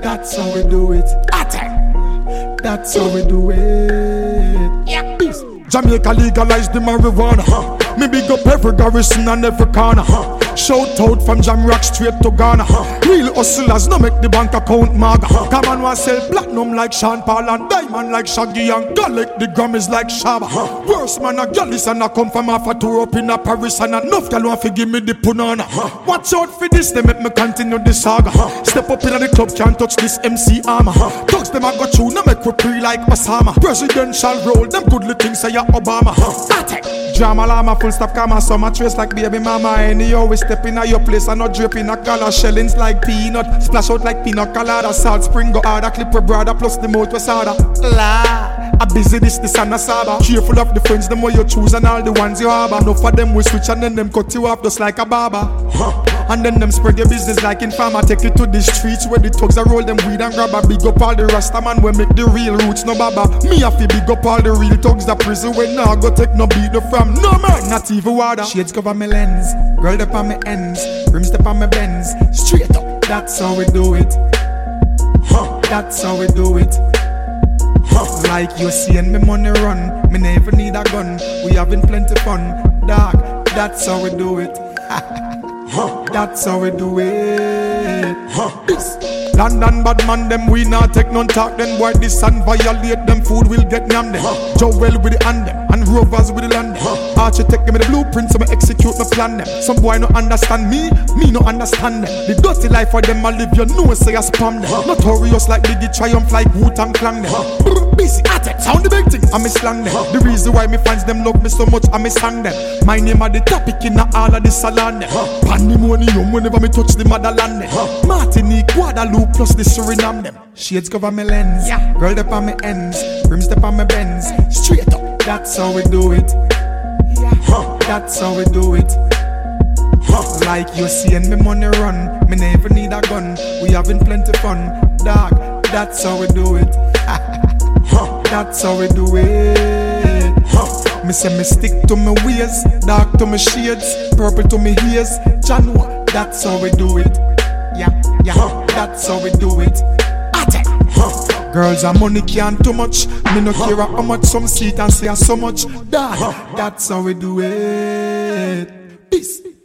That's how we do it. Attack. That's how we do it. Yeah. Peace. Jamaica legalized the marijuana. Me big up every garrison and every corner. Shout out from Jamrock straight to Ghana. Real hustlers no make the bank account maga. Come on, want sell platinum like Sean Paul and diamond like Shaggy and collect the Grammys like Shabba. Worst man a gallus and I come from half a tour up in a Paris and enough gal want to give me the punana. Watch out for this, they make me continue the saga. Step up in the club, can't touch this MC armor. Thugs them I got you, no make we pre like Osama. Presidential role, them goodly things say ya Obama. Drama llama, full stop karma, summer trace like baby mama. Any always step in your place and not drip in a color. Shellings like peanut, splash out like pina colada. Salt spring go harder, clip a brother plus the mouth was harder. La, I busy this and a saba. Careful of the friends, the more you choose and all the ones you harbor. Enough of them will switch and then them cut you off just like a barber. And then them spread your business like in farmer. Take it to the streets where the thugs are roll them weed and grab a. Big up all the rasta man we make the real roots no baba. Me have to big up all the real thugs that prison when now go take no beat no from no man, not even water. Shades cover my lens, girl up on my ends, rims up on my bends. Straight up, that's how we do it. That's how we do it. Like you seeing me money run, me never need a gun. We having plenty fun, dog. That's how we do it. That's how we do it. London bad man, them we not take none talk. Then boy this and violate them, food will get yam them. Joel with the hand them, and Rovers with the land them. Architect give me the blueprint so me execute my plan them. Some boy no understand me no understand them. The dirty life for them I live, you know say I spam them. Notorious like Biggie Triumph like Wu-Tang Clan them. Busy at it, sound the big thing, I me slang them. The reason why me fans them love me so much, I me sang them. My name are the topic in all of the salon them. Pandemonium whenever me touch the motherland them. Martinique, Guadeloupe plus the Suriname them. Shades cover my lens, girl up on my ends, rims up on my bends. Straight up, that's how we do it. That's how we do it. Like you seeing me money run, me never need a gun. We having plenty fun, dog. That's how we do it. That's how we do it. Me say me stick to my ways, dark to my shades, purple to my ears. Janwa, that's how we do it. Yeah, that's how we do it. Girls and money can't too much. Me no care how much some see it and say so much. Dad, that's how we do it. Peace.